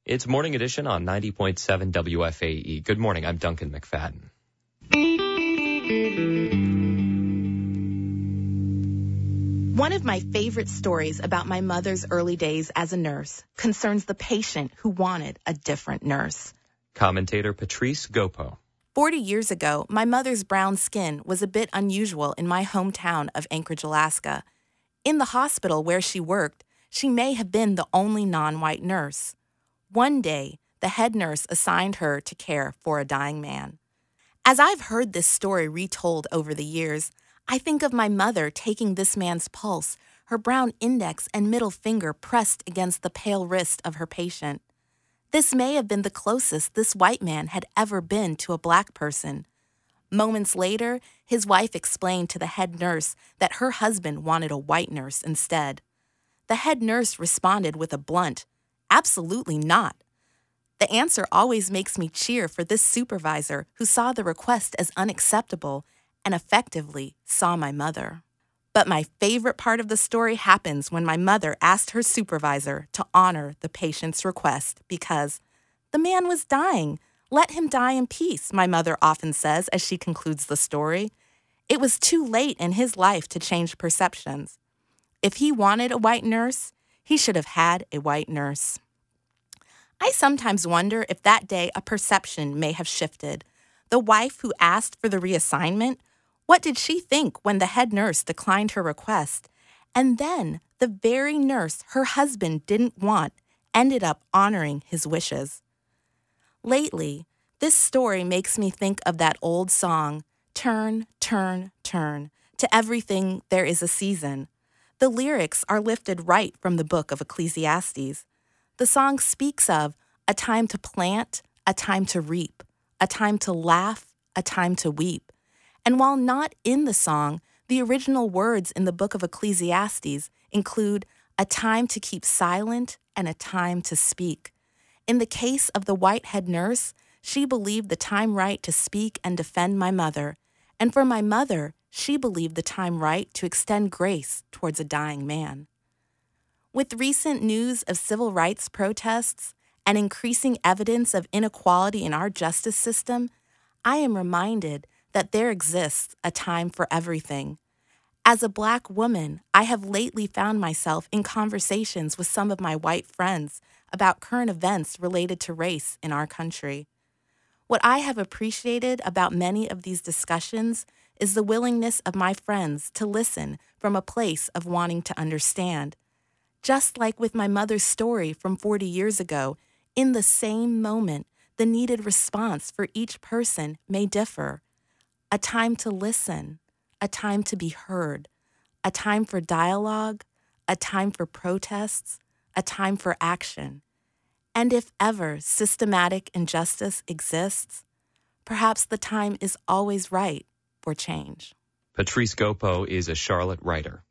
It's Morning Edition on 90.7 WFAE. Good morning. I'm Duncan McFadden. One of my favorite stories about my mother's early days as a nurse concerns the patient who wanted a different nurse. Commentator Patrice Gopo. 40 years ago, my mother's brown skin was a bit unusual in my hometown of Anchorage, Alaska. In the hospital where she worked, she may have been the only non-white nurse. One day, the head nurse assigned her to care for a dying man. As I've heard this story retold over the years, I think of my mother taking this man's pulse, her brown index and middle finger pressed against the pale wrist of her patient. This may have been the closest this white man had ever been to a black person. Moments later, his wife explained to the head nurse that her husband wanted a white nurse instead. The head nurse responded with a blunt, "Absolutely not." The answer always makes me cheer for this supervisor who saw the request as unacceptable and effectively saw my mother. But my favorite part of the story happens when my mother asked her supervisor to honor the patient's request because the man was dying. Let him die in peace, my mother often says as she concludes the story. It was too late in his life to change perceptions. If he wanted a white nurse, he should have had a white nurse. I sometimes wonder if that day a perception may have shifted. The wife who asked for the reassignment, what did she think when the head nurse declined her request? And then the very nurse her husband didn't want ended up honoring his wishes. Lately, this story makes me think of that old song, "Turn, Turn, Turn, to everything there is a season." The lyrics are lifted right from the book of Ecclesiastes. The song speaks of a time to plant, a time to reap, a time to laugh, a time to weep. And while not in the song, the original words in the book of Ecclesiastes include a time to keep silent and a time to speak. In the case of the white head nurse, she believed the time right to speak and defend my mother. And for my mother, she believed the time right to extend grace towards a dying man. With recent news of civil rights protests and increasing evidence of inequality in our justice system, I am reminded that there exists a time for everything. As a Black woman, I have lately found myself in conversations with some of my white friends about current events related to race in our country. What I have appreciated about many of these discussions is the willingness of my friends to listen from a place of wanting to understand. Just like with my mother's story from 40 years ago, in the same moment, the needed response for each person may differ. A time to listen, a time to be heard, a time for dialogue, a time for protests, a time for action. And if ever systematic injustice exists, perhaps the time is always right for change. Patrice Gopo is a Charlotte writer.